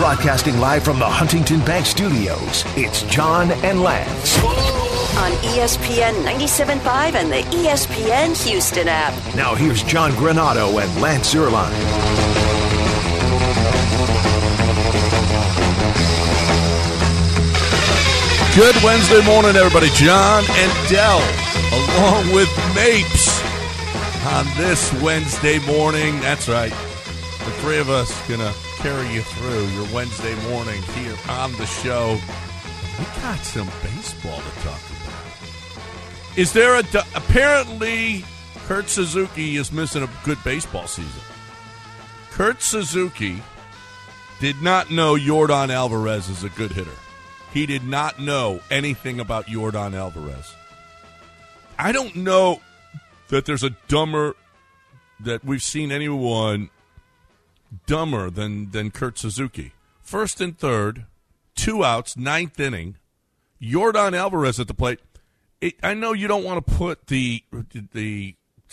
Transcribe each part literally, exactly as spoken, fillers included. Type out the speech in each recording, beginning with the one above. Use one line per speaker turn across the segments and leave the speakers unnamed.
Broadcasting live from the Huntington Bank Studios, it's John and Lance.
On E S P N ninety-seven point five and the E S P N Houston app.
Now here's John Granato and Lance Zierlein.
Good Wednesday morning, everybody. John and Dell, along with Mapes, on this Wednesday morning. That's right. The three of us going to carry you through your Wednesday morning here on the show. We got some baseball to talk about. Is there a... Apparently, Kurt Suzuki is missing a good baseball season. Kurt Suzuki did not know Yordan Alvarez is a good hitter. He did not know anything about Yordan Alvarez. I don't know that there's a dumber, that we've seen anyone dumber than, than Kurt Suzuki. First and third, two outs, ninth inning, Yordan Alvarez at the plate. It, I know you don't want to put the the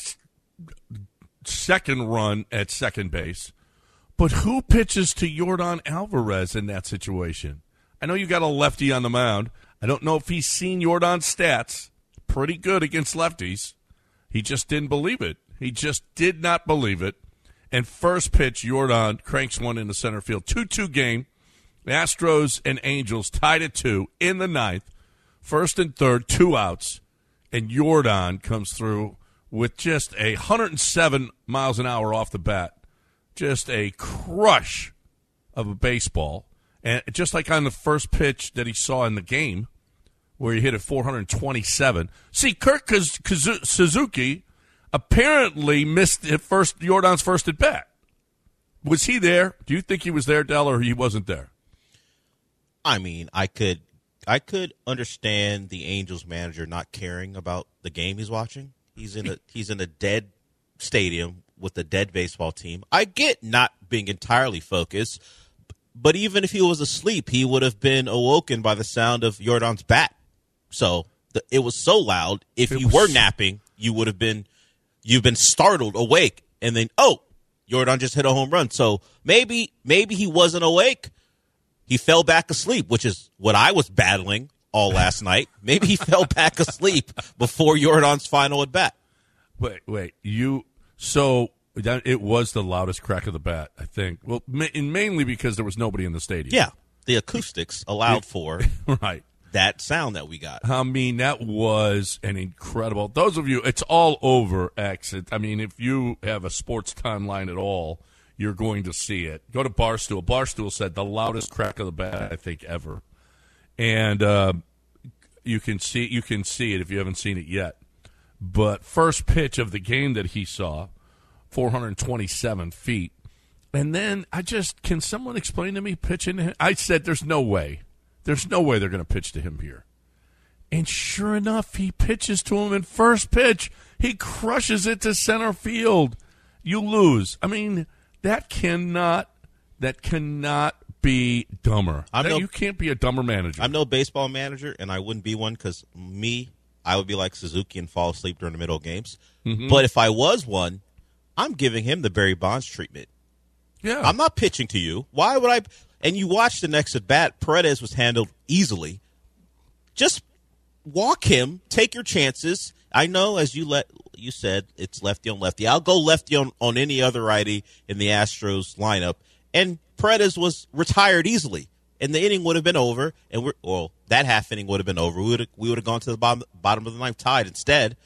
second run at second base, but who pitches to Yordan Alvarez in that situation? I know you got a lefty on the mound. I don't know if he's seen Yordan's stats. Pretty good against lefties. He just didn't believe it. He just did not believe it. And first pitch, Yordan cranks one into center field. two two game. Astros and Angels tied at two in the ninth. First and third, two outs. And Yordan comes through with just a one hundred seven miles an hour off the bat. Just a crush of a baseball. And just like on the first pitch that he saw in the game, where he hit at four hundred twenty-seven. See, Kurt Kaz- Kaz- Suzuki apparently missed at first Yordan's first at bat. Was he there? Do you think he was there, Dell, or he wasn't there?
I mean, I could, I could understand the Angels manager not caring about the game he's watching. He's in a he's in a dead stadium with a dead baseball team. I get not being entirely focused. But even if he was asleep, he would have been awoken by the sound of Yordan's bat. So the, it was so loud. If it you was... were napping, you would have been you've been startled, awake, and then oh, Yordan just hit a home run. So maybe maybe he wasn't awake. He fell back asleep, which is what I was battling all last night. Maybe he fell back asleep before Yordan's final at bat.
Wait, wait, you so. It was the loudest crack of the bat, I think. Well, ma- and mainly because there was nobody in the stadium.
Yeah, the acoustics allowed for
right
that sound that we got.
I mean, that was an incredible. Those of you, it's all over X. It, I mean, if you have a sports timeline at all, you're going to see it. Go to Barstool. Barstool said the loudest crack of the bat, I think, ever. And uh, you can see you can see it if you haven't seen it yet. But first pitch of the game that he saw, four hundred twenty-seven feet. And then I just, can someone explain to me pitching to him? I said, there's no way. There's no way they're going to pitch to him here. And sure enough, he pitches to him in first pitch. He crushes it to center field. You lose. I mean, that cannot, that cannot be dumber.
I'm
that,
no,
you can't be a dumber manager.
I'm no baseball manager, and I wouldn't be one because me, I would be like Suzuki and fall asleep during the middle of games. Mm-hmm. But if I was one, I'm giving him the Barry Bonds treatment.
Yeah.
I'm not pitching to you. Why would I? And you watch the next at bat. Paredes was handled easily. Just walk him. Take your chances. I know, as you let you said, it's lefty on lefty. I'll go lefty on, on any other righty in the Astros lineup. And Paredes was retired easily. And the inning would have been over. And we're well, that half inning would have been over. We would have, we would have gone to the bottom, bottom of the ninth tied. Instead,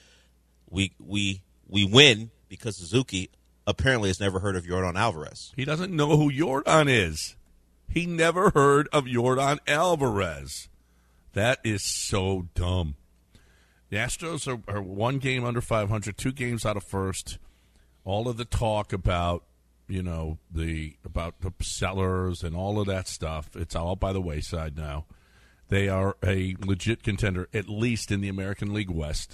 we we we win. Because Suzuki apparently has never heard of Yordan Alvarez.
He doesn't know who Yordan is. He never heard of Yordan Alvarez. That is so dumb. The Astros are, are one game under five hundred, two games out of first. All of the talk about, you know, the about the sellers and all of that stuff, it's all by the wayside now. They are a legit contender, at least in the American League West.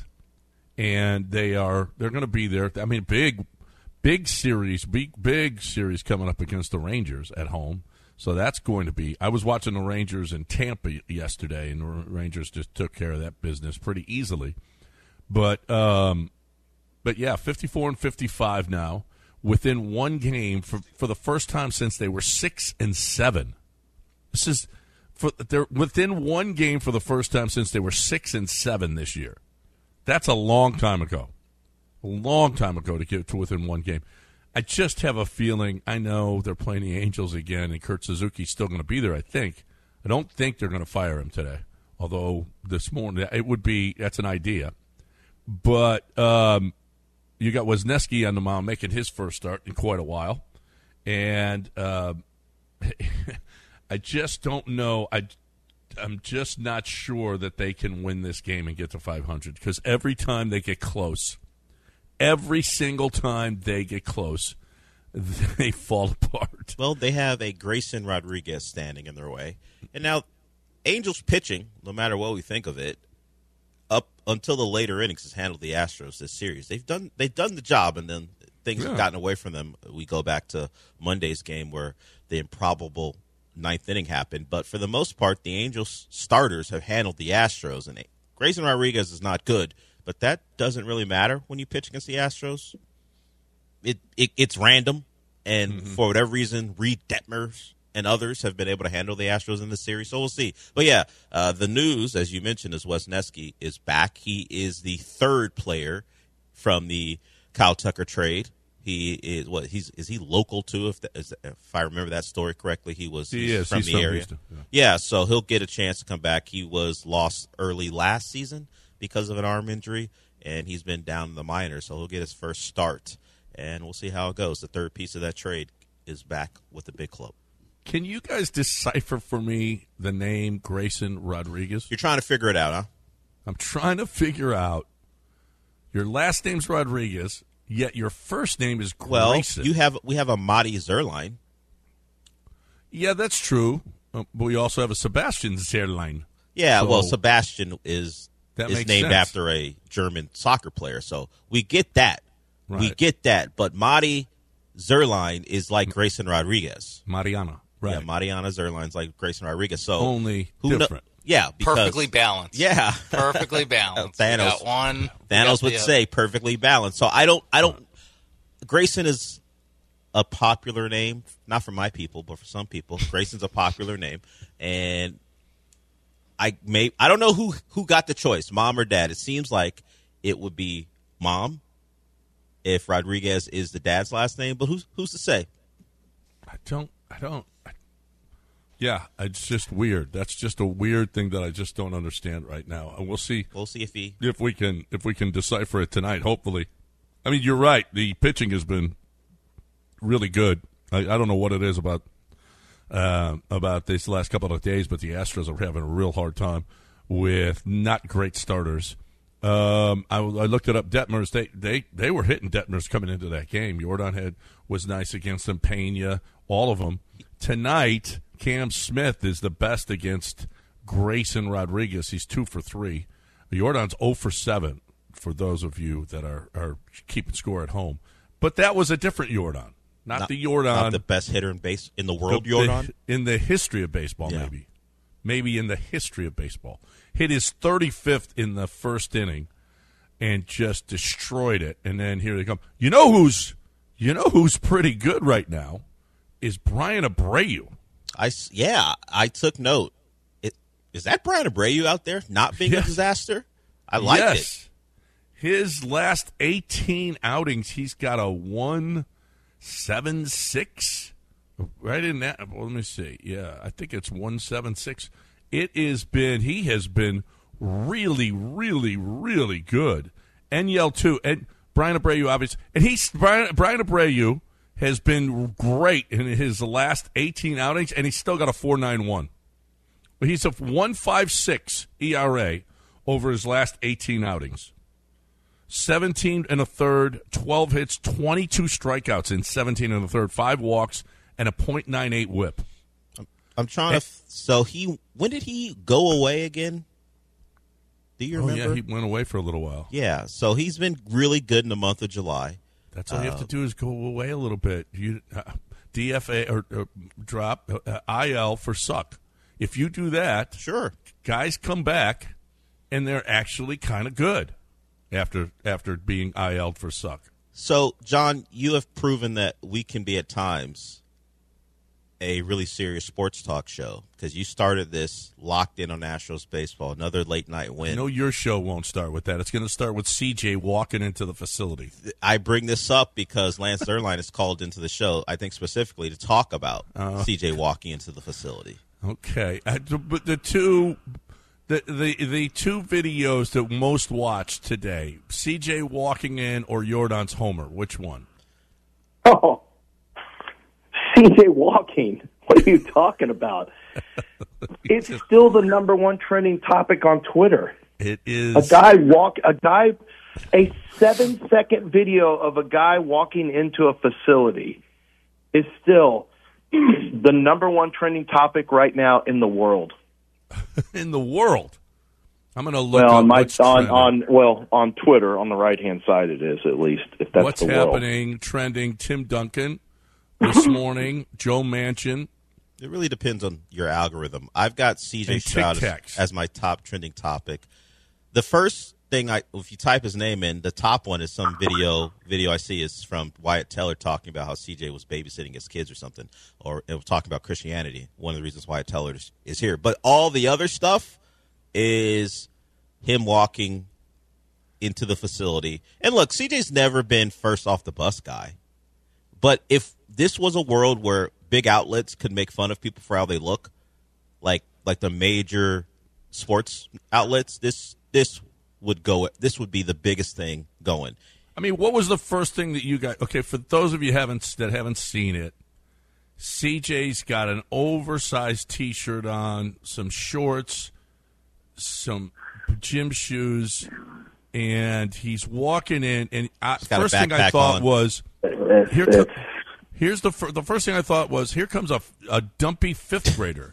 And they are they're going to be there. I mean, big, big series, big, big series coming up against the Rangers at home. So that's going to be. I was watching the Rangers in Tampa yesterday, and the Rangers just took care of that business pretty easily. But, um, but yeah, fifty-four and fifty-five now, within one game for for the first time since they were six and seven. This is for they're within one game for the first time since they were six and seven this year. That's a long time ago. A long time ago to get to within one game. I just have a feeling. I know they're playing the Angels again, and Kurt Suzuki's still going to be there. I think. I don't think they're going to fire him today. Although this morning it would be. That's an idea. But um, you got Wisniewski on the mound making his first start in quite a while, and uh, I just don't know. I I'm just not sure that they can win this game and get to five hundred because every time they get close. Every single time they get close, they fall apart.
Well, they have a Grayson Rodriguez standing in their way. And now, Angels pitching, no matter what we think of it, up until the later innings has handled the Astros this series. They've done they've done the job, and then things yeah. have gotten away from them. We go back to Monday's game where the improbable ninth inning happened. But for the most part, the Angels starters have handled the Astros. And Grayson Rodriguez is not good. But that doesn't really matter when you pitch against the Astros. It, it it's random, and mm-hmm. for whatever reason, Reed Detmers and others have been able to handle the Astros in this series. So we'll see. But yeah, uh, the news, as you mentioned, is Wisniewski is back. He is the third player from the Kyle Tucker trade. He is what he's is he local too? If the, is, if I remember that story correctly, he was
he is,
from
he's
the
from
area.
Houston, yeah.
yeah, so he'll get a chance to come back. He was lost early last season because of an arm injury, and he's been down in the minors, so he'll get his first start, and we'll see how it goes. The third piece of that trade is back with the big club.
Can you guys decipher for me the name Grayson Rodriguez?
You're trying to figure it out, huh?
I'm trying to figure out. Your last name's Rodriguez, yet your first name is Grayson.
Well, you have we have a Madi Zerline.
Yeah, that's true, uh, but we also have a Sebastian Zerline.
Yeah,
so,
well, Sebastian is...
That
is
makes
named
sense.
after a German soccer player. So we get that.
Right.
We get that. But Madi Zerline is like Grayson Rodriguez.
Mariana. Right.
Yeah, Mariana Zerline's like Grayson Rodriguez. So
only
who
different.
Kno- yeah. Because,
perfectly balanced.
Yeah.
Perfectly balanced.
Thanos.
We got one.
Thanos would say perfectly balanced. So I don't, I don't, Grayson is a popular name, not for my people, but for some people. Grayson's a popular name. And I may I don't know who, who got the choice, mom or dad. It seems like it would be mom if Rodriguez is the dad's last name, but who's who's to say?
I don't I don't I, yeah, it's just weird. That's just a weird thing that I just don't understand right now. And we'll see
We'll see if he
if we can if we can decipher it tonight, hopefully. I mean, you're right. The pitching has been really good. I, I don't know what it is about Uh, about this last couple of days, but the Astros are having a real hard time with not great starters. Um, I, I looked it up. Detmers, they, they, they were hitting Detmers coming into that game. Jordan had was nice against them. Pena, all of them. Tonight, Cam Smith is the best against Grayson Rodriguez. He's two for three. Jordan's zero for seven for those of you that are, are keeping score at home. But that was a different Jordan. Not, not the Jordan.
Not the best hitter in base in the world,
the,
Jordan?
The, in the history of baseball,
yeah.
maybe. Maybe in the history of baseball. Hit his thirty-fifth in the first inning and just destroyed it. And then here they come. You know who's you know who's pretty good right now is Brian Abreu.
I, yeah, I took note. It, is that Brian Abreu out there not being
yes.
a disaster? I like
yes.
it.
His last eighteen outings, he's got a one seven six, right in that. Well, let me see. Yeah, I think it's one seven six. It has been. He has been really, really, really good. N L too, and Brian Abreu obviously, and he's Brian, Brian Abreu has been great in his last eighteen outings, and he's still got a four nine one. He's a one five six E R A over his last eighteen outings. seventeen and a third, twelve hits, twenty-two strikeouts in seventeen and a third, five walks, and a point nine eight whip.
I'm trying to. F- so he, when did he go away again? Do you remember?
Oh, yeah, he went away for a little while.
Yeah, so he's been really good in the month of July.
That's all
uh,
you have to do is go away a little bit. You uh, D F A or, or drop uh, I L for suck. If you do that,
sure,
guys come back and they're actually kind of good after after being I L'd for suck.
So, John, you have proven that we can be at times a really serious sports talk show because you started this locked in on Nationals baseball, another late night win.
I know your show won't start with that. It's going to start with C J walking into the facility.
I bring this up because Lance Zierlein is called into the show, I think specifically to talk about uh, C J walking into the facility.
Okay. Uh, but the two the, the the two videos that most watched today, C J walking in or Jordan's homer, which one?
Oh, C J walking. What are you talking about? It's still the number one trending topic on Twitter.
It is.
A guy walk, a guy, a seven second video of a guy walking into a facility is still the number one trending topic right now in the world.
In the world? I'm going to look
well,
up
on my,
what's
on,
trending.
on well on Twitter on the right hand side it is at least if that's
what's
the world.
happening trending. Tim Duncan this morning, Joe Manchin.
It really depends on your algorithm. I've got C J
And
Stroud
Tic
as, as my top trending topic. The first thing I, if you type his name in, the top one is some video. Video I see is from Wyatt Teller talking about how C J was babysitting his kids or something, or it was talking about Christianity. One of the reasons Wyatt Teller is, is here, but all the other stuff is him walking into the facility. And look, C J's never been first off the bus guy, but if this was a world where big outlets could make fun of people for how they look, like like the major sports outlets, this this would go. This would be the biggest thing going.
I mean, what was the first thing that you got? Okay, for those of you haven't that haven't seen it, C J's got an oversized T-shirt on, some shorts, some gym shoes, and he's walking in. And I,
got a
first thing I
backpack
thought
on.
was,
It's-
here,
it's-
here's the fir- the first thing I thought was, here comes a, a dumpy fifth grader.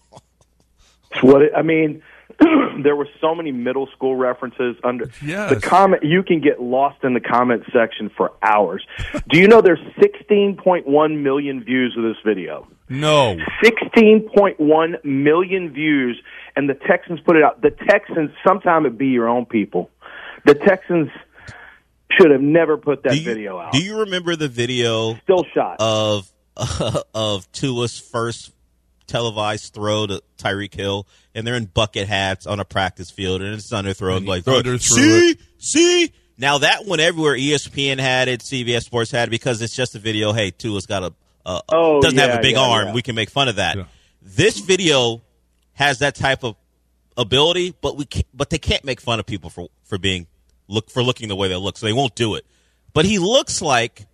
It's what it, I mean, there were so many middle school references under
Yes.
the comment. You can get lost in the comment section for hours. Do you know there's sixteen point one million views of this video?
No.
sixteen point one million views, and the Texans put it out. The Texans, sometime it be your own people. The Texans should have never put that
do you,
video out.
Do you remember the video
Still shot.
of uh, of Tua's first televised throw to Tyreek Hill, and they're in bucket hats on a practice field, and it's underthrown.
And he
Like, throw it.
underthrew
see,
it.
see. Now that went everywhere. E S P N had it, C B S Sports had it, because it's just a video. Hey, Tua's got a uh,
Oh,
doesn't have
yeah,
a big
yeah,
arm.
yeah.
We can make fun of that.
Yeah.
This video has that type of ability, but we can't, but they can't make fun of people for for being look for looking the way they look, so they won't do it. But he looks like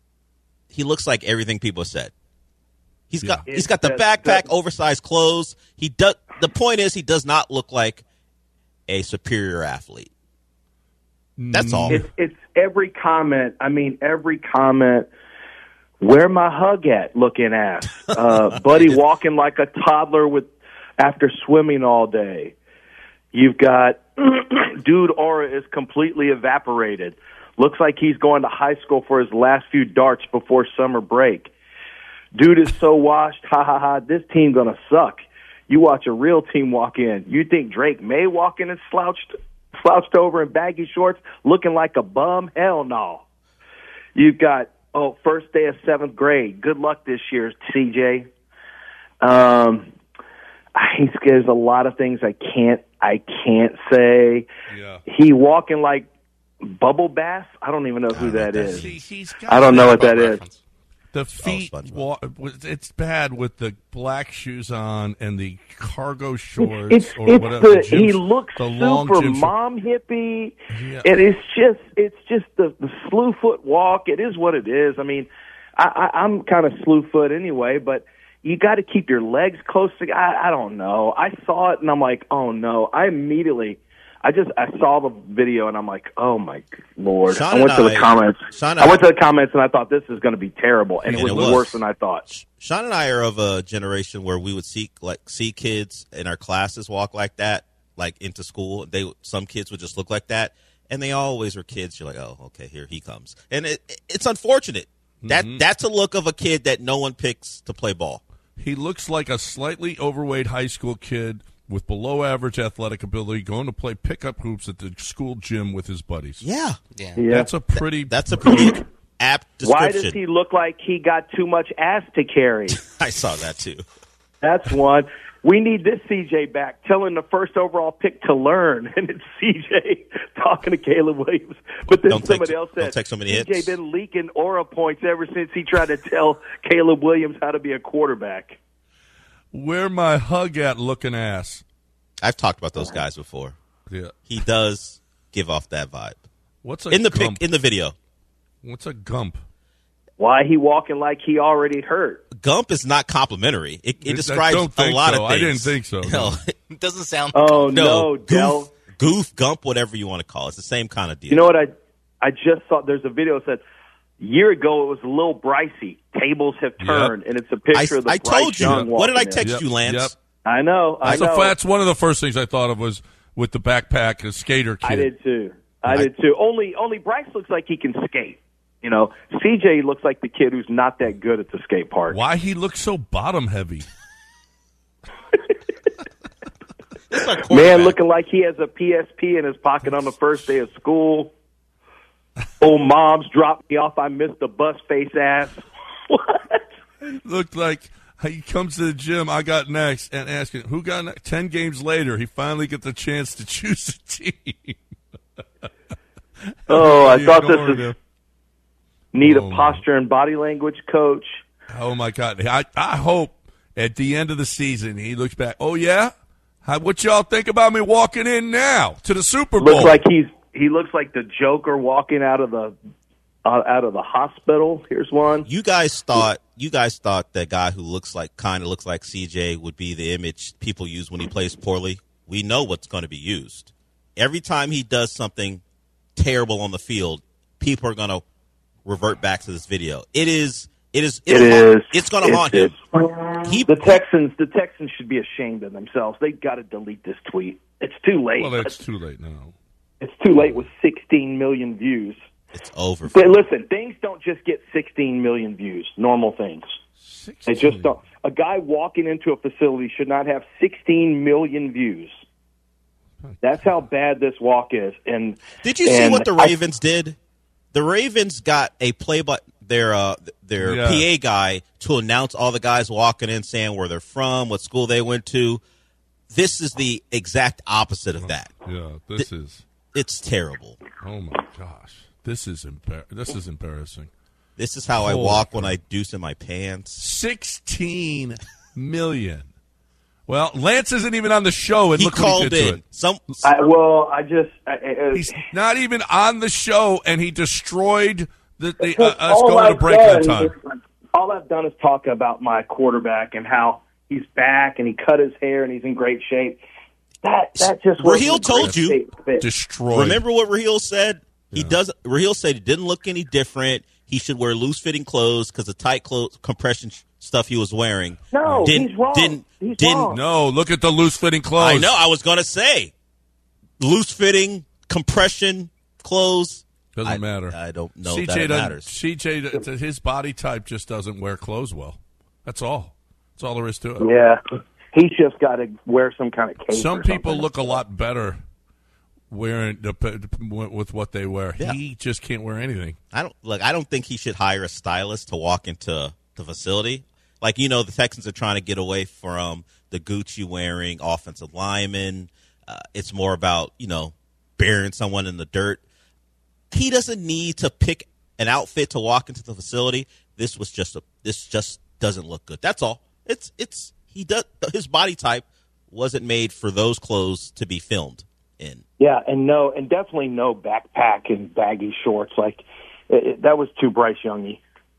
he looks like everything people said. He's got
Yeah.
he's got the
It's-
backpack,
that-
oversized clothes. He does. The point is, he does not look like a superior athlete. That's all.
It's it's every comment. I mean, every comment. Where my hug at? Looking at uh, Buddy walking like a toddler with after swimming all day. You've got dude aura is completely evaporated. Looks like he's going to high school for his last few darts before summer break. Dude is so washed. Ha ha ha. This team gonna suck. You watch a real team walk in. You think Drake May walk in and slouched, slouched over in baggy shorts, looking like a bum? Hell no. You've got oh, first day of seventh grade. Good luck this year, C J. Um, I, there's a lot of things I can't I can't say.
Yeah.
He walking like Bubble Bass. I don't even know who that
That's-
is.
he- he's got
I don't know what that is.
Reference.
The feet,
SpongeBob.
wa- it's bad with the black shoes on and the cargo shorts
It's
or
it's
whatever.
the
gym-
he looks
the long
super
gym short-
mom hippie.
Yeah.
It is just it's just the the slew foot walk. It is what it is. I mean, I, I, I'm kind of slew foot anyway, but you got to keep your legs close to. I, I don't know. I saw it and I'm like, oh no. I immediately, I just I saw the video and I'm like, oh my lord.
Sean
I went
and
to the
I-
comments.
Sean and
I went
I-
to the comments and I thought this is going to be terrible, and,
And
it was
it was.
worse than I thought.
Sean and I are of a generation where we would see like see kids in our classes walk like that, like into school. They some kids would just look like that, and they always were kids. You're like, oh, okay, here he comes, and it, it's unfortunate. That that's a look of a kid that no one picks to play ball.
He looks like a slightly overweight high school kid with below average athletic ability going to play pickup hoops at the school gym with his buddies.
Yeah,
Yeah.
Yeah.
That's a pretty.
that's a pretty apt
Why
description.
does he look like he got too much ass to carry?
I saw that too.
That's one. We need this C J back, telling the first overall pick to learn, and it's C J talking to Caleb Williams. But then
Don't
somebody
take,
else said,
don't take so many
C J
hits.
been leaking aura points ever since he tried to tell Caleb Williams how to be a quarterback.
Where my hug at looking ass.
I've talked about those guys before.
Yeah.
He does give off that vibe.
What's a
In the
gump?
pic, in the video.
What's a gump?
Why he walking like he already hurt?
Gump is not complimentary. It, it
I
describes
don't
a
think
lot
so.
of
I
things.
didn't think so,
No,
no.
It doesn't sound.
Oh,
no,
no, Del.
goof, goof, gump, whatever you want to call it. It's the same kind of deal.
You know what? I I just saw there's a video that said a year ago it was a little Bricey. Tables have turned, and it's a picture
I,
of the
I
Bryce
told you.
Young
What did I
walking in.
text
Yep,
you, Lance?
yep.
I know. I
That's,
know.
a, that's one of the first things I thought of was with the backpack, the skater kid.
I did too. I,
I-
did too. Only only Bryce looks like he can skate. You know, C J looks like the kid who's not that good at the skate park.
Why he looks so bottom heavy?
Man looking like he has a P S P in his pocket on the first day of school. Oh, mom's dropped me off. I missed the bus face ass. What?
Looked like he comes to the gym. I got next, and asking who got next. Ten games later, he finally gets the chance to choose a team.
Oh, I
He
thought
ignored
this
him.
is need
Oh,
a
my.
posture and body language coach.
Oh my God! I I hope at the end of the season he looks back. Oh yeah, How, what y'all think about me walking in now to the Super Bowl?
Looks like he's he looks like the Joker walking out of the uh, out of the hospital. Here's one.
You guys thought you guys thought that guy who looks like kind of looks like C J would be the image people use when he plays poorly. We know what's going to be used. Every time he does something terrible on the field, people are going to revert back to this video. It is it is
It
it'll haunt-
is.
it's going to haunt
It's-
him. He,
The Texans, the Texans should be ashamed of themselves. They got to delete this tweet. It's too late.
Well, it's too late now.
It's too late with sixteen million views.
it's over.
But listen, things don't just get sixteen million views. Normal things. They just don't. A guy walking into a facility should not have sixteen million views. That's how bad this walk is. And
Did you see
and
what the
I-
Ravens did? The Ravens got a play by their uh, their
Yeah.
P A guy to announce all the guys walking in, saying where they're from, what school they went to. This is the exact opposite of that.
Yeah, this is.
It's terrible.
Oh my gosh, this is embar- This is embarrassing.
This is how I
Holy
walk when I deuce in my pants.
Sixteen million. Well, Lance isn't even on the show, and
He
look what
called
he did to
in.
it.
Some
I, well, I just I, I,
He's not even on the show, and he destroyed the, the uh,
Look,
us
all
going to
I've
break that
done
time.
is- All I've done is talk about my quarterback and how he's back and he cut his hair and he's in great shape. That that just wasn't
Raheel
a great
told you.
shape fit.
Destroyed.
remember what Raheel said? He does. Raheel said he didn't look any different. He should wear loose fitting clothes because the tight clothes compression sh- stuff he was wearing.
No,
didn't,
he's wrong.
Didn't
He's
didn't
wrong.
No, look at the loose fitting clothes.
I know. I was going to say loose fitting compression clothes.
Doesn't
I-
matter.
I don't know
C J
that it
doesn't-
matters.
C J, th- his body type just doesn't wear clothes well. That's all. That's all there is to it.
Yeah, he's just got to wear some kind of cape.
Some
or
people
something.
look a lot better wearing the, with what they wear.
Yeah.
He just can't wear anything.
I don't look. I don't think he should hire a stylist to walk into the facility. Like, you know, the Texans are trying to get away from the Gucci wearing offensive lineman. Uh, it's more about, you know, burying someone in the dirt. He doesn't need to pick an outfit to walk into the facility. This was just a. This just doesn't look good. That's all. It's it's he does his body type wasn't made for those clothes to be filmed in.
Yeah, and no, and definitely no backpack and baggy shorts. Like it, it- that was too Bryce Youngy.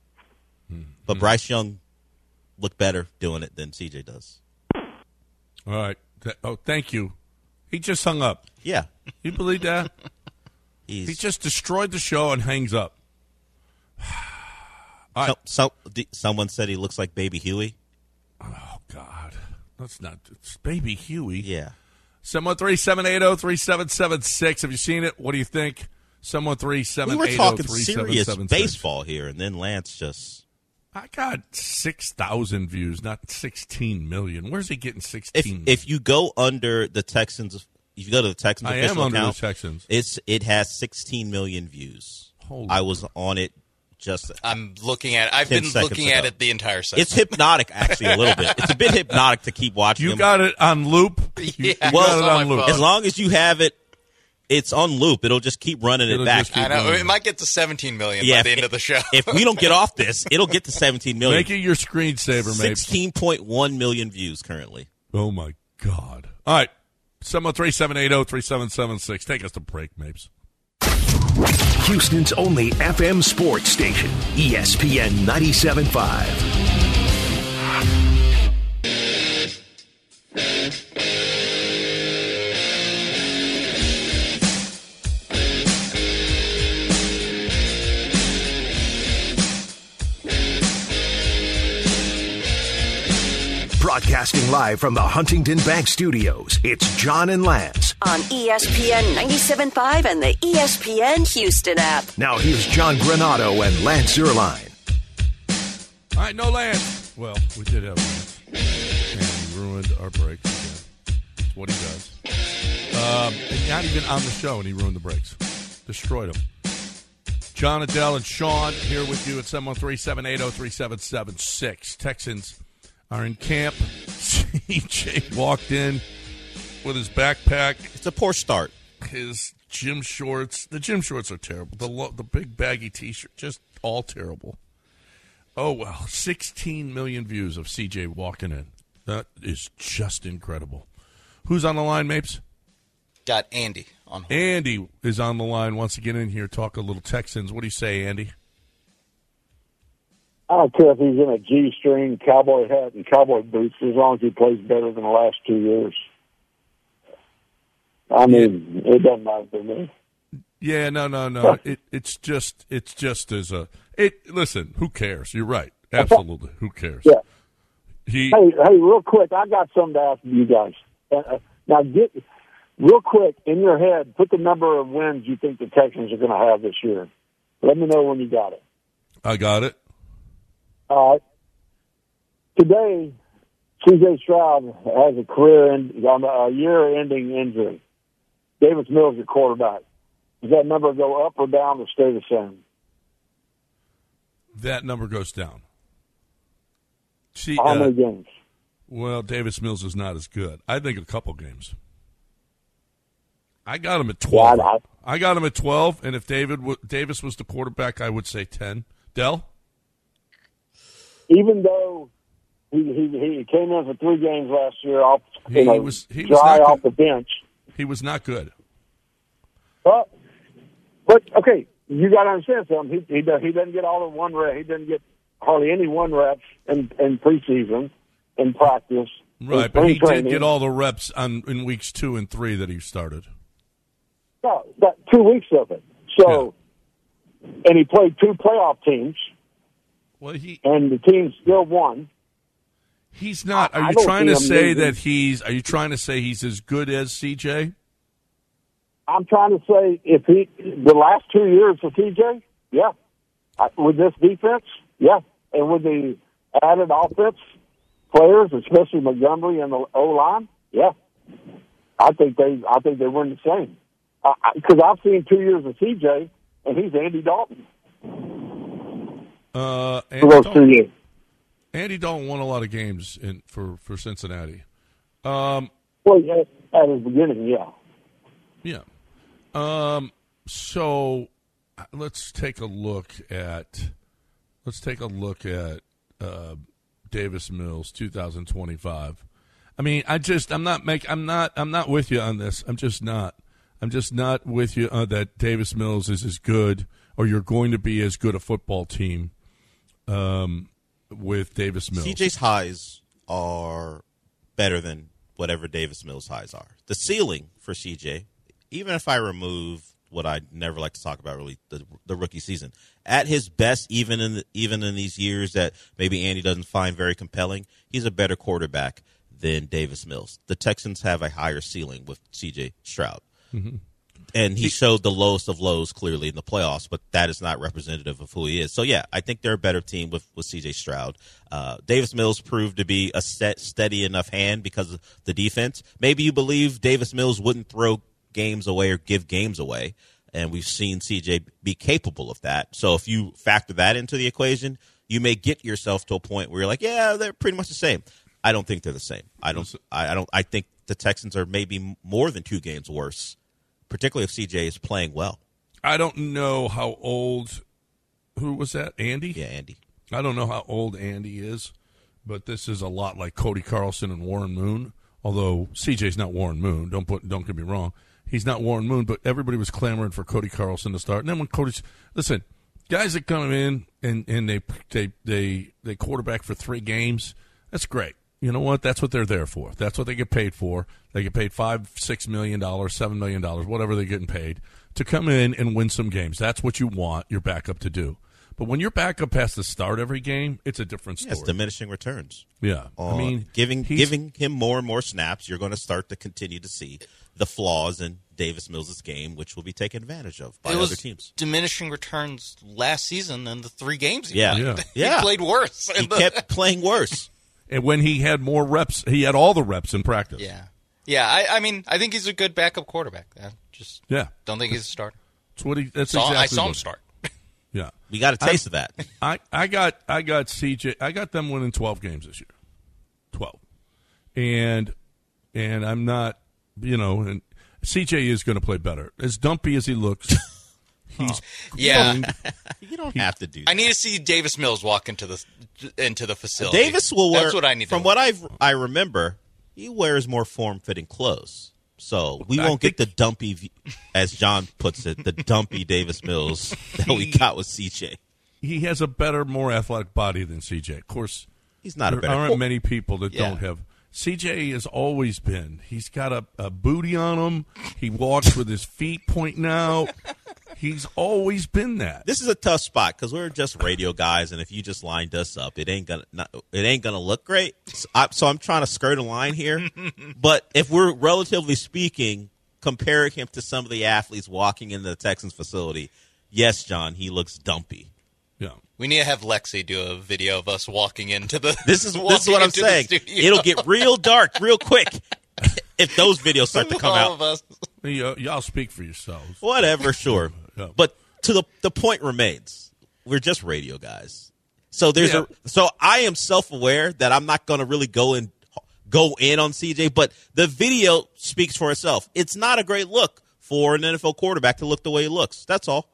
But Bryce Young looked better doing it than C J does.
All right. Th- Oh, thank you. He just hung up.
Yeah,
You believe that?
he's
He just destroyed the show and hangs up. All right.
So, so, d- someone said he looks like Baby Huey.
Oh, God. That's not. It's Baby Huey.
Yeah.
seven one three, seven eight zero, three seven seven six. Have you seen it? What do you think? seven one three,
We
seven
were
eight zero,
talking
three seven
serious
seven six.
baseball here, and then Lance just.
I got six thousand views, not sixteen million. Where's he getting
If
sixteen?
if you go under the Texans, if you go to the Texans
I am
official
under
account,
the Texans.
it's it has sixteen million views.
Holy
I was on it just.
I'm looking at. I've
ten
been
seconds
looking
ago.
at it the entire segment.
It's hypnotic, actually, a little bit. It's a bit hypnotic to keep watching.
You
him.
got it on loop. You,
Yeah.
you
Well,
got it
on
on
my
loop.
phone.
As long as you have it, it's on loop. It'll just keep running
It'll
it back.
just keep
I know
running.
it might get to seventeen million
Yeah,
by the
if-
end of the show.
If we don't get off this, it'll get to seventeen million.
Make it your screensaver, mate.
sixteen point one million views currently.
Oh, my God. All right. seven oh three, seven eight zero, three seven seven six. Take us to break, Mapes.
Houston's only F M sports station, E S P N ninety-seven point five. Broadcasting live from the Huntington Bank Studios, it's John and Lance.
On E S P N ninety-seven point five and the E S P N Houston app.
Now here's John Granato and Lance Zierlein.
All right, no Lance. Well, we did have Lance. And he ruined our breaks again. That's what he does. Um, and not even on the show, and he ruined the breaks. Destroyed them. John, Adele, and Sean here with you at seven one three, seven eight zero, three seven seven six. Texans are in camp. C J walked in with his backpack,
It's a poor start.
his gym shorts. The gym shorts are terrible. The lo- the big baggy T-shirt, just all terrible. Oh, well, sixteen million views of C J walking in. That is just incredible. Who's on the line, Mapes?
Got Andy on.
Andy is on the line once again in here. Talk a little Texans. What do you say, Andy?
I don't care if he's in a G-string, cowboy hat, and cowboy boots, as long as he plays better than the last two years. I mean, it doesn't matter to me.
Yeah, no, no, no. It, it's just, it's just as a. It. Listen, who cares? You're right. Absolutely, who cares?
Yeah.
He.
Hey, hey, real quick, I got something to ask you guys. Uh, now, get real quick in your head. Put the number of wins you think the Texans are going to have this year. Let me know when you got it.
I got it.
All right. Today, C J Stroud has a career end, a year-ending injury. Davis Mills, your quarterback. Does that number go up or down or stay the same?
That number goes down. See,
How
uh,
many games?
well, Davis Mills is not as good. I think a couple games. I got him at twelve.
Yeah,
I got him at twelve, and if David w- Davis was the quarterback, I would say ten. Dell?
Even though he, he, he came in for three games last year off,
He
you know,
was- he was
dry
not
off
good.
the bench.
He was not good.
But, but okay, you got to understand something. He he, does, he doesn't get all the one rep. He doesn't get hardly any one reps in, in preseason, in practice. in
Right, but
spring
he did
training.
get all the reps on in weeks two and three that he started.
No, that two weeks of it. So, and he played two playoff teams,
Well, he
and the team still won.
he's not.
I-
Are
I
you
don't
trying to
see him
say
losing.
that he's? Are you trying to say he's as good as C J?
I'm trying to say if he the last two years for T J, yeah, I, with this defense, yeah, and with the added offense players, especially Montgomery and the O line, yeah, I think they I think they win the same because I've seen two years of T J and he's Andy Dalton
Uh, Andy
for those two
Dalton,
years.
Andy Dalton won a lot of games in for for Cincinnati. Um,
Well, yeah, at his beginning, yeah.
yeah. Um. So uh, let's take a look at let's take a look at uh, Davis Mills two thousand twenty-five. I mean, I just I'm not make I'm not I'm not with you on this. I'm just not. I'm just not with you on that Davis Mills is as good or you're going to be as good a football team um, with Davis Mills.
C J's highs are better than whatever Davis Mills' highs are. The ceiling for C J, even if I remove what I never like to talk about, really the, the rookie season, at his best, even in the, even in these years that maybe Andy doesn't find very compelling, he's a better quarterback than Davis Mills. The Texans have a higher ceiling with C J Stroud. Mm-hmm. And he showed the lowest of lows clearly in the playoffs, but that is not representative of who he is. So, yeah, I think they're a better team with, with C J Stroud. Uh, Davis Mills proved to be a set, steady enough hand because of the defense. Maybe you believe Davis Mills wouldn't throw games away or give games away. and we've seen C J be capable of that. So if you factor that into the equation, you may get yourself to a point where you're like, yeah, they're pretty much the same. I don't think they're the same. I don't. I, I don't. I think the Texans are maybe more than two games worse, particularly if C J is playing well.
I don't know how old. Who was that? Andy?
Yeah, Andy.
I don't know how old Andy is, but this is a lot like Cody Carlson and Warren Moon. Although C J's not Warren Moon. Don't put. Don't get me wrong. He's not Warren Moon, but everybody was clamoring for Cody Carlson to start. And then when Cody's listen, guys that come in and, and they they they they quarterback for three games, that's great. You know what? That's what they're there for. That's what they get paid for. They get paid five, six million dollars, seven million dollars, whatever they're getting paid to come in and win some games. That's what you want your backup to do. But when your backup has to start every game, it's a different story.
Yeah, it's diminishing returns.
Yeah,
uh,
I mean,
giving giving him more and more snaps, you're going to start to continue to see the flaws in Davis Mills' game, which will be taken advantage of by
it was
other teams.
Diminishing returns last season in the three games. He
Yeah,
played.
Yeah.
he
yeah.
played worse.
He kept playing worse.
And when he had more reps, he had all the reps in practice.
Yeah, yeah. I, I mean, I think he's a good backup quarterback. I just
yeah.
don't think he's a starter.
That's what he. That's
Saw,
exactly.
I saw
what-
him start.
Yeah,
We got a taste of that.
I, I got I got C J. I got them winning twelve games this year, twelve, and and I'm not, you know, and C J is going to play better. As dumpy as he looks, he's
Yeah.
going-
You don't have to do that.
I need to see Davis Mills walk into the into the facility.
Davis will wear.
That's what I need.
From
to
what I I remember, he wears more form-fitting clothes. So we
I
won't get
think-
the dumpy, v- as John puts it, the dumpy Davis Mills that we got with C J.
he has a better, more athletic body than C J. Of course,
He's not a
there
better.
aren't many people that
Yeah.
don't have. C J has always been. He's got a, a booty on him. He walks with his feet pointing out. He's always been that.
This is a tough spot because we're just radio guys, and if you just lined us up, it ain't gonna not, it ain't gonna look great. So, I, so I'm trying to skirt a line here. But if we're relatively speaking, comparing him to some of the athletes walking into the Texans facility, yes, John, he looks dumpy.
Yeah.
We need to have Lexi do a video of us walking into the.
This is
walking
this is what I'm
into the
saying.
studio.
It'll get real dark real quick if those videos start to come
All
out.
of us.
Y- y'all speak for yourselves.
Whatever, sure.
Yeah.
But to the the point remains, we're just radio guys. So there's
Yeah.
a so I am self-aware that I'm not going to really go in go in on C J, but the video speaks for itself. It's not a great look for an N F L quarterback to look the way he looks. That's all.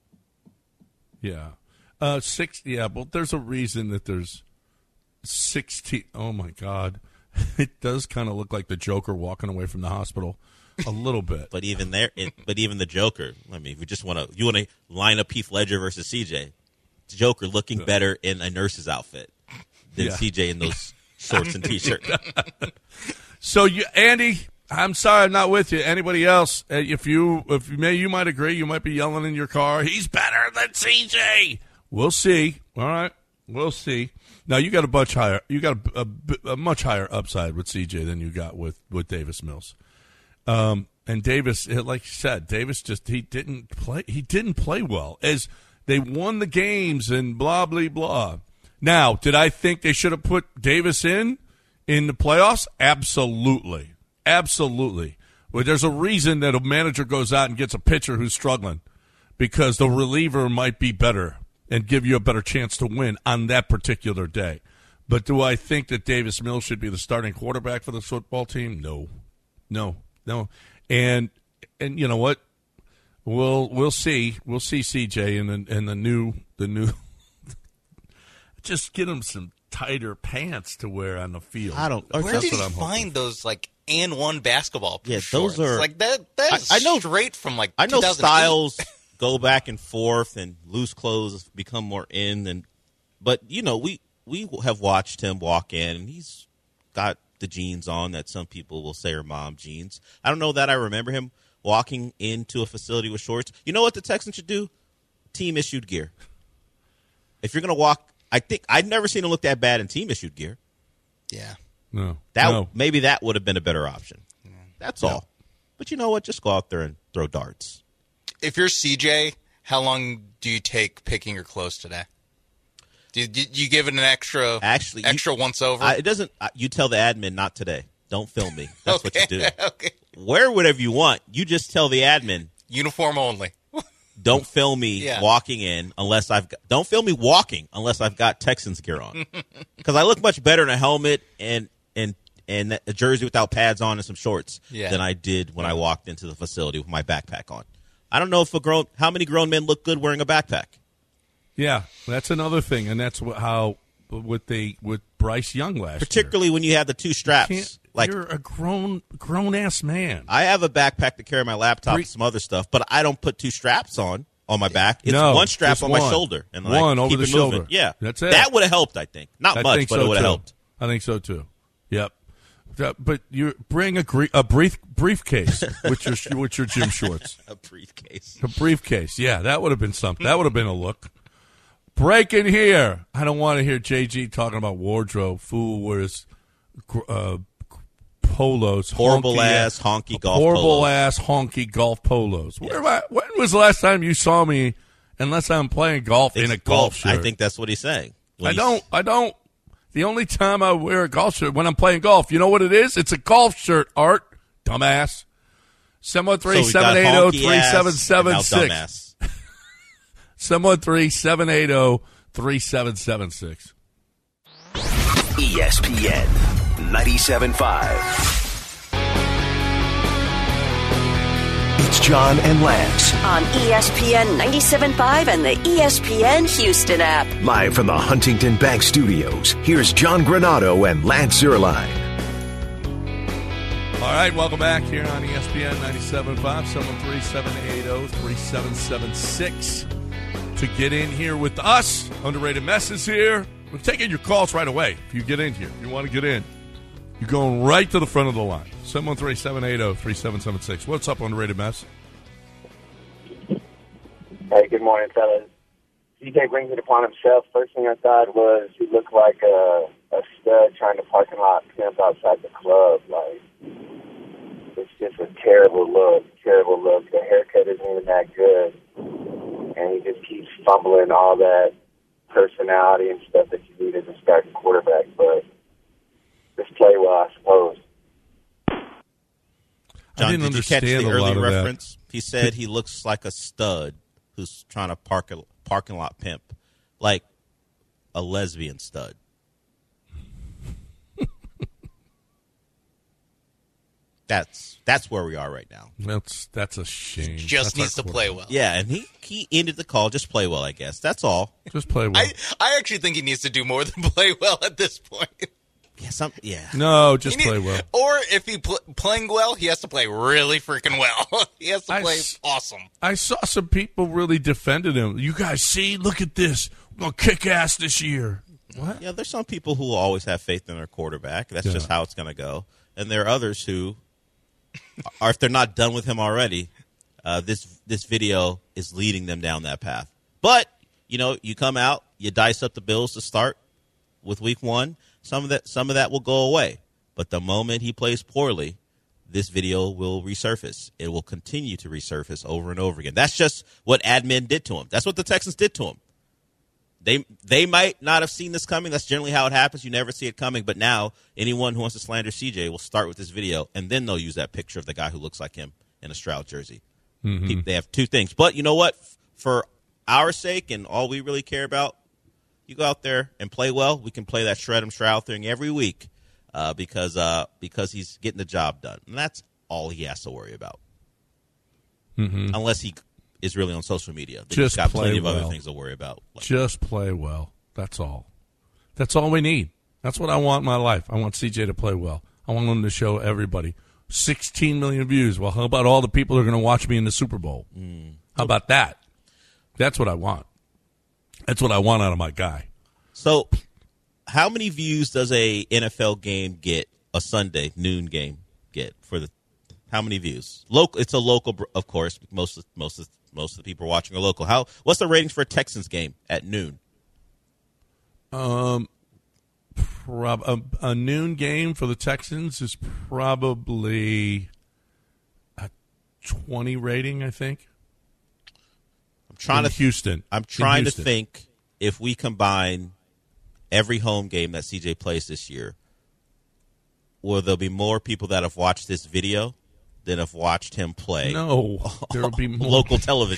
Yeah. Uh, six. Yeah, but there's a reason that there's sixteen. Oh my God, it does kind of look like the Joker walking away from the hospital, a little bit.
But even there, it, but even the Joker. I mean, if we just want to, you want to line up Heath Ledger versus C J. The Joker looking better in a nurse's outfit than
Yeah.
C J in those shorts and t-shirt.
So you, Andy, I'm sorry I'm not with you. Anybody else? Uh, If you, if you may, you might agree. You might be yelling in your car. He's better than C J. We'll see. All right, we'll see. Now you got a much higher. You got a, a, a much higher upside with C J than you got with with Davis Mills. Um, and Davis, like you said, Davis just he didn't play. He didn't play well as they won the games and blah blah blah. Now, did I think they should have put Davis in in the playoffs? Absolutely, absolutely. Well, there's a reason that a manager goes out and gets a pitcher who's struggling because the reliever might be better and give you a better chance to win on that particular day. But do I think that Davis Mills should be the starting quarterback for the football team? No, no, no. And and you know what? We'll we'll see. We'll see C J in the in the new the new. Just get him some tighter pants to wear on the field.
I don't.
Where
That's
did
what
he
I'm hoping.
find those like and one basketball?
Yeah,
shorts?
those are-
like that. That is
I- I know-
straight from like
I know
two thousand eight.
styles go back and forth, and loose clothes become more in. And but you know, we we have watched him walk in, and he's got the jeans on that some people will say are mom jeans. I don't know that I remember him walking into a facility with shorts. You know what the Texans should do? Team issued gear. If you're gonna walk, I think I'd never seen him look that bad in team issued gear.
Yeah.
No,
That
no.
maybe that would have been a better option. That's all. But you know what? Just go out there and throw darts.
If you're C J, how long do you take picking your clothes today? Do you, do you give it an extra
Actually, you-
extra once over?
I, it doesn't. I, you tell the admin not today. Don't film me. That's
okay.
what you do.
Okay.
Wear whatever you want. You just tell the admin.
Uniform only.
don't film me
Yeah.
walking in unless I've got, don't film me walking unless I've got Texans gear on, because I look much better in a helmet and and and a jersey without pads on and some shorts
Yeah.
than I did when I walked into the facility with my backpack on. I don't know if a grown how many grown men look good wearing a backpack.
Yeah, that's another thing, and that's what, how with the with Bryce Young last
Particularly when you have the two
year.
straps.
Can't-
Like
You're a grown grown ass man.
I have a backpack to carry my laptop
Pre-
and some other stuff, but I don't put two straps on on my back. It's
No,
one strap
just
on my
one.
shoulder and
One
like,
over
keep
the
it moving.
shoulder.
Yeah,
That's it.
That would have helped. I think not
I
much,
think
but
so
it would have
too.
helped.
I think so too. Yep. Uh, But you bring a gre- a brief briefcase with your with your gym shorts.
A briefcase.
A briefcase. Yeah, that would have been something. That would have been a look. Break in here. I don't want to hear J G talking about wardrobe. Fool wears uh, polos.
Horrible
honky
ass honky golf
Horrible
polos.
ass honky golf polos. Where am I, when was the last time you saw me? Unless I'm playing golf in a
It's-
golf
well,
shirt.
I think that's what he's saying. When
I
he's-
don't. I don't. The only time I wear a golf shirt when I'm playing golf, you know what it is? It's a golf shirt. Art, dumbass. seven one three,
So we got
seven eight zero,
honky
three
ass
seven
and
seven
now
six.
dumbass.
seven one three, seven eight zero, three seven seven six.
E S P N ninety-seven point five. It's John and Lance,
On E S P N ninety-seven point five and the E S P N Houston app.
live from the Huntington Bank Studios. Here's John Granado and Lance Zierlein.
All right, welcome back here on E S P N ninety-seven point five, seven one three, seven eight zero, three seven seven six. To get in here with us, Underrated Mess is here. We're taking your calls right away if you get in here. If you want to get in, you're going right to the front of the line. seven one three, seven eight zero, three seven seven six. What's up, Underrated Mess?
Hey, good morning, fellas. C J brings it upon himself. First thing I thought was he looked like a, a stud trying to parking lot pimp outside the club. Like, it's just a terrible look, terrible look. The haircut isn't even that good. And he just keeps fumbling all that personality and stuff that you need as a starting quarterback. But just play well, I suppose.
John,
I didn't
did you catch
understand
the
a lot
early
of that.
reference? He said he looks like a stud who's trying to park a parking lot pimp, like a lesbian stud. That's that's where we are right now.
That's that's a shame.
Just
That's
needs
our
to play
quarterback.
well.
Yeah, and he he ended the call. Just play well, I guess. That's all.
Just play well.
I, I actually think he needs to do more than play well at this point.
Yeah, some, yeah.
no, just
He need-
play well.
Or if he pl- playing well, he has to play really freaking well. He has to
I
play
s-
awesome.
I saw some people really defended him. You guys see? Look at this. We're going to kick ass this year. What?
Yeah, there's some people who always have faith in their quarterback. That's
Yeah.
just how it's going to go. And there are others who, are if they're not done with him already, uh, this this video is leading them down that path. But you know, you come out, you dice up the Bills to start with Week One. Some of that some of that will go away. But the moment he plays poorly, this video will resurface. It will continue to resurface over and over again. That's just what admin did to him. That's what the Texans did to him. They they might not have seen this coming. That's generally how it happens. You never see it coming. But now anyone who wants to slander C J will start with this video, and then they'll use that picture of the guy who looks like him in a Stroud jersey.
Mm-hmm.
They have two things. But you know what? For our sake and all we really care about, you go out there and play well. We can play that shred 'em Stroud thing every week uh, because uh, because he's getting the job done. And that's all he has to worry about.
Mm-hmm.
Unless he is really on social media. Then
Just
he's got
play
plenty of
well.
other things to worry about. Like,
Just play well. That's all. That's all we need. That's what I want in my life. I want C J to play well. I want him to show everybody. sixteen million views. Well, how about all the people who are going to watch me in the Super Bowl? Mm. How about that? That's what I want. That's what I want out of my guy.
So, how many views does a N F L game get? A Sunday noon game get for the? How many views? Local. It's a local, of course. Most of, most of, most of the people watching are local. How? What's the ratings for a Texans game at noon?
Um, prob- a, a noon game for the Texans is probably a twenty rating, I think.
I'm trying
in
to
Houston.
I'm
In
trying to
Houston.
think if we combine every home game that C J plays this year, will there be more people that have watched this video than have watched him play
No, there will be more.
local television?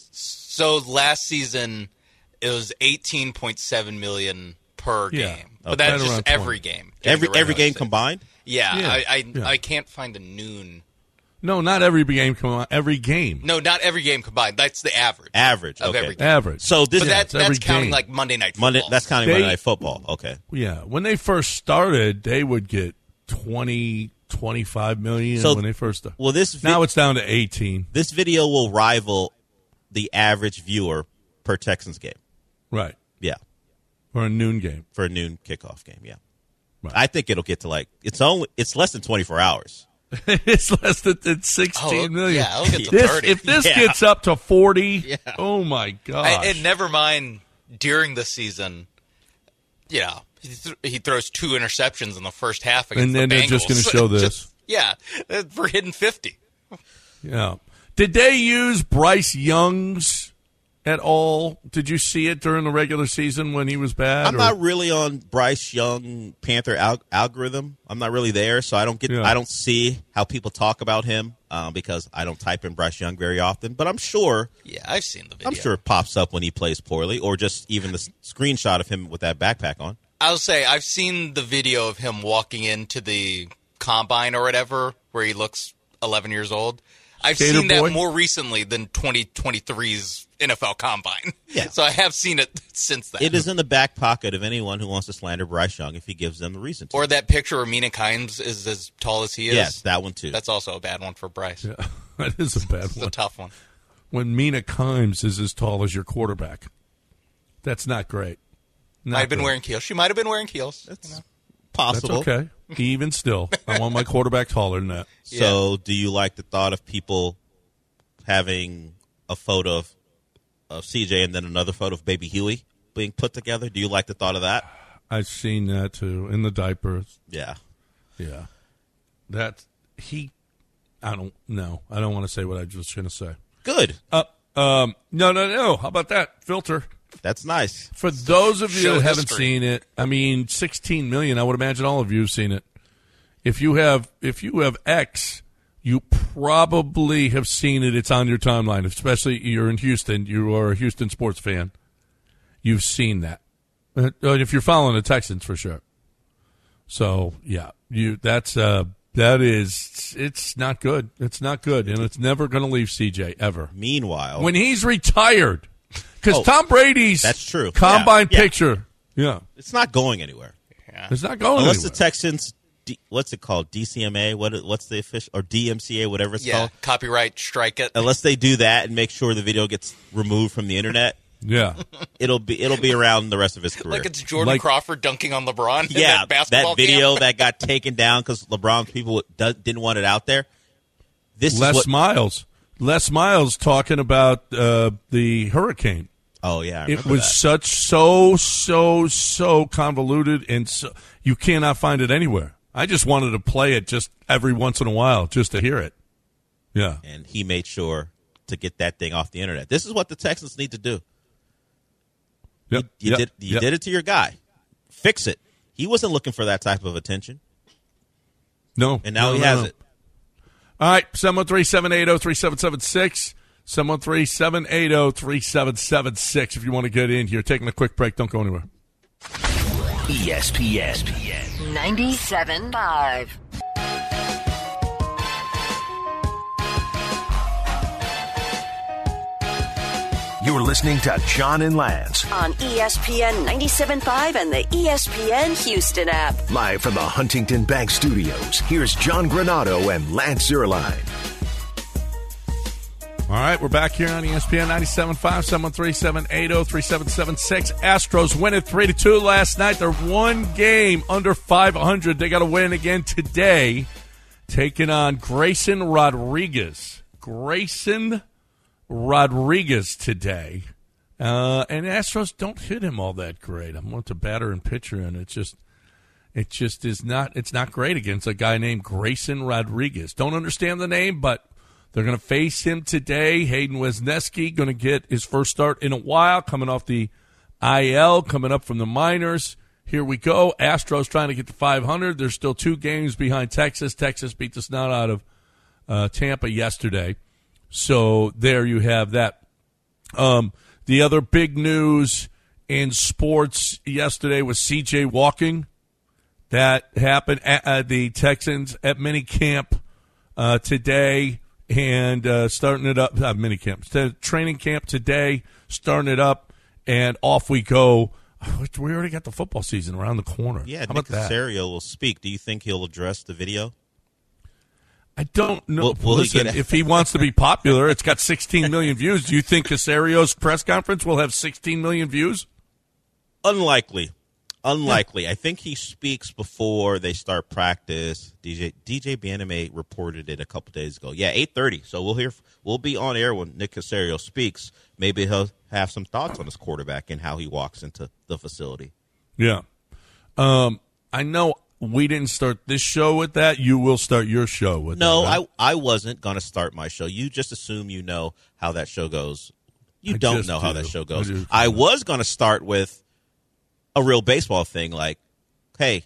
So last season, it was eighteen point seven million per
Yeah.
game, but
Okay.
that's
Right
just
around
every
twenty.
game. during
Every
the
every
regular
game
season.
combined.
Yeah,
Yeah.
I I,
Yeah.
I can't find a noon.
No, not every game. Come on, every game.
No, not every game combined. That's the average.
Average.
Of
okay.
every game.
Average.
So this
But that,
it's every
that's counting
game.
like Monday Night Football.
Monday. That's counting
They-
Monday Night Football. Okay.
Yeah, when they first started, they would get twenty, twenty-five million
So-
when they first started.
Well, this vi-
Now it's down to eighteen.
this video will rival the average viewer per Texans game.
Right.
Yeah,
For a noon game.
for a noon kickoff game. Yeah,
Right.
I think it'll get to like it's only it's less than twenty-four hours.
It's less than, than sixteen
Oh,
million.
yeah, it'll get to
This-
thirty.
If this
Yeah.
gets up to forty,
Yeah.
oh my gosh.
I, and never mind during the season, you know, he, th- he throws two interceptions in the first half against
And then
the
they're
Bengals.
just gonna show this.
Just- yeah, uh, for hitting fifty.
Yeah. Did they use Bryce Young's at all? Did you see it during the regular season when he was bad?
I'm
or-
not really on Bryce Young Panther al- algorithm. I'm not really there, so I don't get.
Yeah.
I don't see how people talk about him uh, because I don't type in Bryce Young very often. But I'm sure.
Yeah, I've seen the video.
I'm sure it pops up when he plays poorly, or just even the s- screenshot of him with that backpack on.
I'll say I've seen the video of him walking into the combine or whatever where he looks eleven years old. I've
Skater
seen that
boy?
more recently than twenty twenty-three's N F L Combine.
Yeah.
So I have seen it since then.
It is in the back pocket of anyone who wants to slander Bryce Young if he gives them the reason to.
Or that picture where Mina Kimes is as tall as he is.
yes, that one too.
That's also a bad one for Bryce.
Yeah, that is a bad
It's a
one.
tough one.
When Mina Kimes is as tall as your quarterback. That's not great. Not
Might have been
good.
wearing heels. She might have been wearing heels. you know.
That's
possible.
okay. Even still, I want my quarterback taller than that.
So, do you like the thought of people having a photo of, of C J and then another photo of Baby Huey being put together? Do you like the thought of that?
I've seen that too in the diapers.
Yeah.
Yeah, that he. I don't know. I don't want to say what I was just going to say.
Good.
Uh, um, no, no, no. How about that filter?
That's nice.
For those of you
Show
that haven't
history.
seen it, I mean, sixteen million. I would imagine all of you have seen it. If you have, if you have X, you probably have seen it. It's on your timeline, especially you're in Houston. You are a Houston sports fan. You've seen that. Uh, if you're following the Texans, for sure. So yeah, you that's uh that is it's not good. It's not good, and it's never going to leave C J ever.
Meanwhile,
When he's retired, because
Oh,
Tom Brady's
that's true.
combine
Yeah, yeah.
picture, yeah,
it's not going anywhere.
it's not going
Unless
anywhere.
the Texans, D, what's it called? D C M A? What? What's the official? Or D M C A, whatever it's
Yeah,
called?
copyright, strike it.
Unless they do that and make sure the video gets removed from the internet,
yeah,
it'll be it'll be around the rest of his career.
Like it's Jordan
Like-
Crawford dunking on LeBron. in
yeah,
that basketball
video
camp.
that got taken down because LeBron's people do, didn't want it out there. This
Les
is what.
Miles, Les Miles talking about uh, the hurricane.
oh yeah, I
It
remember
was
that.
such so so so convoluted, and so, you cannot find it anywhere. I just wanted to play it just every once in a while, just to hear it. Yeah,
and he made sure to get that thing off the internet. This is what the Texans need to do.
yep.
You
yep,
did you
yep.
did it to your guy. Fix it. He wasn't looking for that type of attention,
No,
and now
no,
he
no,
has
no.
it.
All right, seven one three, seven eight zero, three seven seven six, seven one three, seven eight zero, three seven seven six if you want to get in here. Taking a quick break. Don't go anywhere.
E S P N.
ninety-seven point five.
You're listening to John and Lance,
On E S P N ninety-seven point five and the E S P N Houston app.
live from the Huntington Bank Studios. Here's John Granado and Lance Zierlein.
All right, we're back here on E S P N ninety-seven point five, seven one three, seven eight zero, three seven seven six. Astros win it three to two last night. They're one game under five hundred. They got to win again today, taking on Grayson Rodriguez. Grayson Rodriguez today. Uh, and Astros don't hit him all that great. I'm with the batter and pitcher, and it's just it just is not it's not great against a guy named Grayson Rodriguez. Don't understand the name, but they're going to face him today. Hayden Wesneski going to get his first start in a while, coming off the I L, coming up from the minors. Here we go. Astros trying to get to five hundred. They're still two games behind Texas. Texas beat the snot out of uh, Tampa yesterday. So there you have that. Um, the other big news in sports yesterday was C J walking. That happened at uh, the Texans at minicamp uh, today, and uh, starting it up. Uh, minicamp, training camp today, starting it up, and off we go. We already got the football season around the corner.
Yeah,
How
Nick
about that?
Caserio will speak. Do you think he'll address the video?
I don't know.
Will- will he
Listen,
get a-
if he wants to be popular, it's got sixteen million views. Do you think Casario's press conference will have sixteen million views?
Unlikely. Unlikely. I think he speaks before they start practice. D J D J Baname reported it a couple days ago. Yeah, eight thirty. So we'll hear. We'll be on air when Nick Caserio speaks. Maybe he'll have some thoughts on his quarterback and how he walks into the facility.
Yeah. Um, I know we didn't start this show with that. You will start your show with
No,
that. right?
I I wasn't going to start my show. You just assume you know how that show goes. You
I
don't
just
know how
do.
that show
I
goes.
do.
I, was going to start with a real baseball thing, like, hey,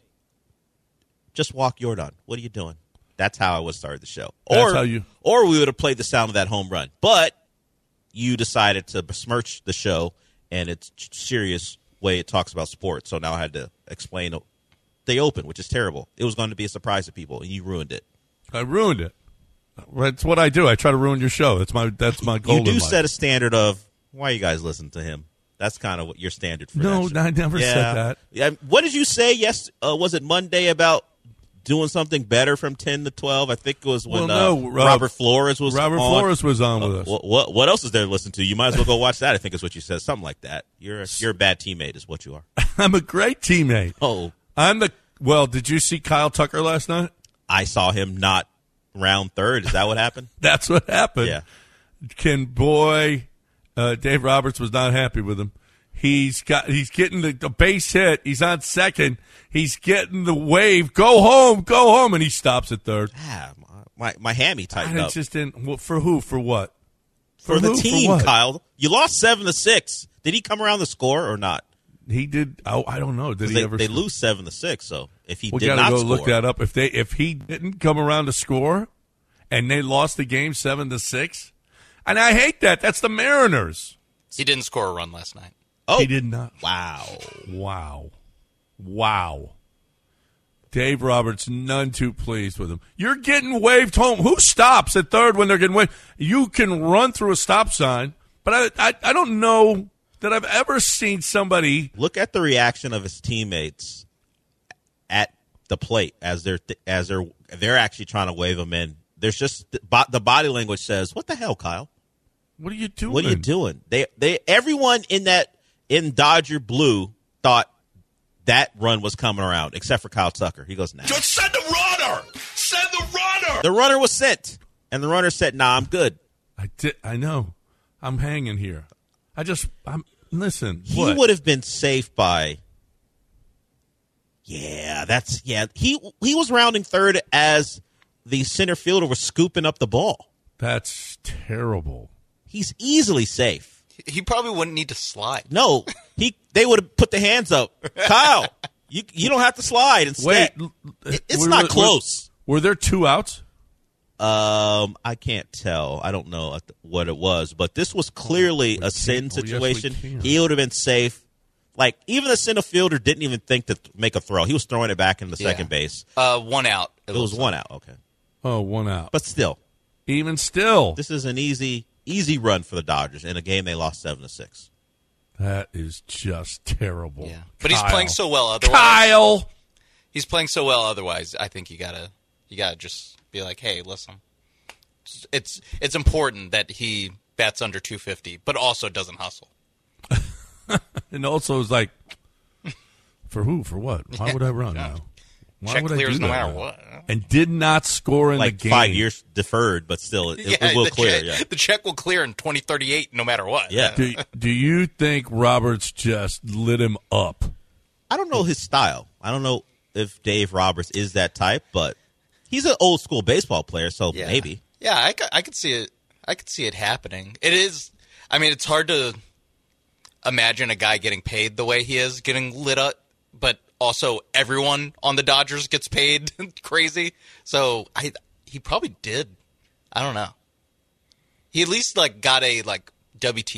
just walk Jordan. What are you doing? That's how I would start the show.
That's
or,
how you-
or we would have played the sound of that home run. But you decided to besmirch the show and its serious way it talks about sports. So now I had to explain the open, which is terrible. It was going to be a surprise to people, and you ruined it.
I ruined it. That's what I do. I try to ruin your show. That's my that's my goal.
You do
in life.
set a standard of why you guys listen to him. That's kind of what your standard for
No,
that show.
I never
yeah.
said that.
Yeah. What did you say? Yes, uh, was it Monday about doing something better from ten to twelve? I think it was when
Well,
uh,
no, uh,
Robert Flores was
Robert
on.
Flores was on with
Uh,
us.
What, what what else is there to listen to? You might as well go watch that. I think is what you said. Something like that. You're a, you're a bad teammate, is what you are.
I'm a great teammate.
Oh,
I'm the well. Did you see Kyle Tucker last night?
I saw him not round third. Is that what happened?
That's what happened.
Yeah.
Ken boy, uh, Dave Roberts was not happy with him. He's got. He's getting the, the base hit. He's on second. He's getting the wave. Go home. Go home. And he stops at third.
Ah, my my hammy tightened
And
up.
it just didn't. Well, for who? For what?
For the
who?
team,
what?
Kyle. You lost seven to six. Did he come around the score or not?
He did. Oh, I don't know. Did he
They,
ever?
they lose seven to six. So if he
We
did
got to
not
go
score,
look that up. If they if he didn't come around to score, and they lost the game seven to six, and I hate that. That's the Mariners.
He didn't score a run last night.
oh,
He did not.
Wow.
Wow. Wow. Dave Roberts, none too pleased with him. You're getting waved home. Who stops at third when they're getting waved? You can run through a stop sign, but I, I, I don't know that I've ever seen somebody.
Look at the reaction of his teammates at the plate as they're as they're they're actually trying to wave him in. There's just the body language says, "What the hell, Kyle?
What are you doing?
What are you doing?" They they everyone in that in Dodger blue thought that run was coming around, except for Kyle Tucker. He goes, "Nah."
Just send the runner. Send the runner.
The runner was sent, and the runner said, "Nah, I'm good."
I did. I know. I'm hanging here. I just. I'm. Listen.
He
what?
would have been safe by. Yeah, that's yeah. He he was rounding third as the center fielder was scooping up the ball.
That's terrible.
He's easily safe.
He probably wouldn't need to slide.
No, he they would have put the hands up. Kyle, you you don't have to slide. Instead,
Wait.
It- it's
were-
not
were-
close.
Were there two outs?
Um, I can't tell. I don't know what it was, but this was clearly
we
a sin
can't- oh, yes, we
situation.
can.
He would have been safe. Like, even the center fielder didn't even think to make a throw. He was throwing it back into
Yeah.
second base.
Uh, one out.
It was
looks
one
like.
out. Okay,
Oh, one out.
but still,
Even still,
this is an easy easy run for the Dodgers in a game they lost seven to six.
that is just terrible.
Yeah, but he's
Kyle.
playing so well. Otherwise,
Kyle.
he's playing so well. Otherwise, I think you gotta you gotta just be like, hey, listen, it's it's important that he bats under two fifty, but also doesn't hustle.
And also, it's like, for who? For what? Why would I run now? Why
Check
would I
clears
do
no
that
matter
now?
what.
And did not score in
Like
the game.
five years deferred, but still, it, it will
the
clear.
Check,
Yeah,
the check will clear in twenty thirty-eight, no matter what.
yeah.
Do, do you think Roberts just lit him up?
I don't know his style. I don't know if Dave Roberts is that type, but he's an old school baseball player, so
Yeah.
maybe.
Yeah, I, c- I could see it. I could see it happening. It is. I mean, it's hard to imagine a guy getting paid the way he is, getting lit up, but also everyone on the Dodgers gets paid crazy. So I, he probably did. I don't know. He at least like got a like W T F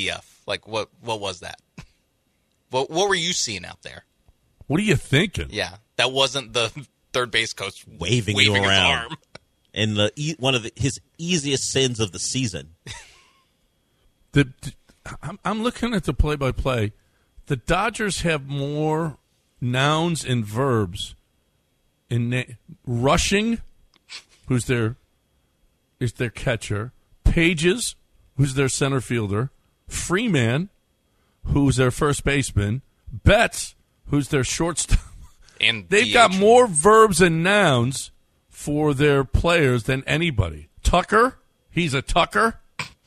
Like, what what was that? What what were you seeing out there?
What are you thinking?
Yeah, that wasn't the third base coach
waving,
waving
you
his
around.
arm.
And the e- one of the, his easiest sins of the season.
The, the I'm, I'm looking at the play-by-play. The Dodgers have more nouns and verbs in na- rushing, who's their is their catcher, Pages, who's their center fielder, Freeman, who's their first baseman, Betts, who's their shortstop.
And
they've
D H.
got more verbs and nouns for their players than anybody. Tucker, he's a Tucker.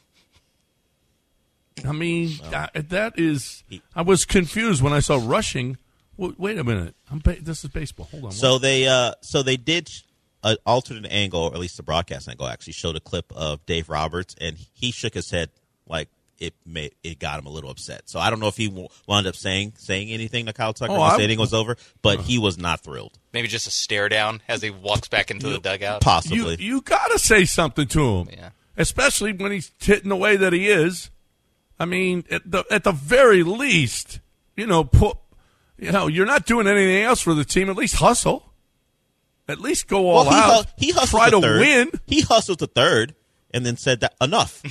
I mean, that, that is. I was confused when I saw rushing. Wait, wait a minute. I'm ba- this is baseball. Hold on.
So they, uh, so they did an alternate angle, or at least the broadcast angle, actually showed a clip of Dave Roberts, and he shook his head like it made it got him a little upset. So I don't know if he w- wound up saying saying anything to Kyle Tucker
Oh,
once
I-
the inning was over, but he was not thrilled.
Maybe just a stare down as he walks back into the dugout.
Possibly.
You you got to say something to him,
Yeah.
especially when he's hitting the way that he is. I mean, at the at the very least, you know, put, you know, you're not doing anything else for the team. At least hustle. At least go all
Well, he,
out.
hu- he hustled
Try
to
to
third.
win.
He hustled to third, and then said that enough.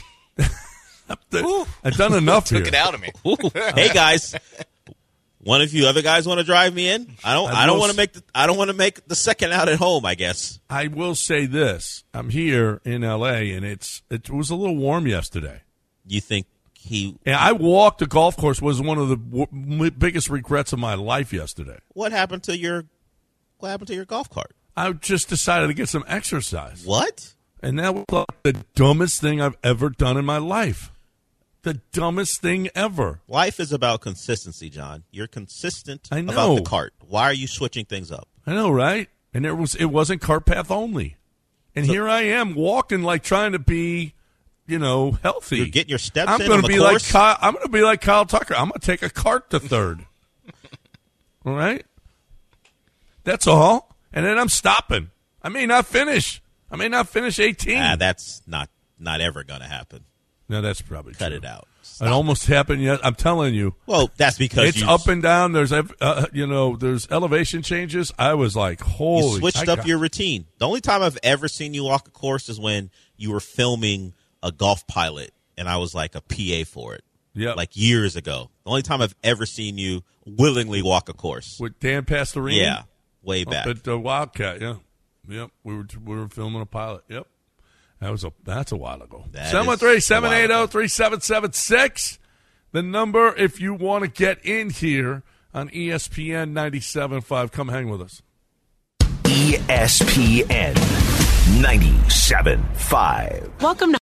I've done enough
Took
here.
it out of me.
Hey guys, one of you other guys want to drive me in? I don't.
I
I, don't
will
want
s-
to make. The, I don't want to make the second out at home. I guess.
I will say this: I'm here in L A, and it's it was a little warm yesterday.
You think he?
And I walked the golf course. Was one of the w- biggest regrets of my life yesterday.
What happened to your? What happened to your golf cart?
I just decided to get some exercise.
What?
And that was like the dumbest thing I've ever done in my life. The dumbest thing ever.
Life is about consistency, John. You're consistent
I know.
about the cart. Why are you switching things up?
I know, right? And it was it wasn't cart path only. And
So-
here I am walking like trying to be, you know, healthy.
You're getting your steps
I'm
in
gonna
on the
be
course?
like Kyle, I'm going to be like Kyle Tucker. I'm going to take a cart to third. All right? That's all. And then I'm stopping. I may not finish. I may not finish eighteen.
Ah, that's not not ever going to happen.
No, that's probably
Cut
true.
it out.
It
Stop.
almost happened yet. I'm telling you.
Well, that's because
It's
you,
up and down. There's uh, you know, there's elevation changes. I was like, holy.
you switched
I
up
got-
your routine. The only time I've ever seen you walk a course is when you were filming a Golf Pilot, and I was like a P A for it.
Yep.
Like years ago. The only time I've ever seen you willingly walk a course.
with Dan Pastorini.
Yeah, way
Up
back.
at the Wildcat, yeah. Yep. We were we were filming a pilot. Yep. That was a that's a while ago.
That is
seven one three,
a
seven eight
while
zero,
ago.
three seven seven six. The number if you want to get in here on E S P N ninety-seven point five. Come hang with us.
E S P N ninety-seven point five.
Welcome to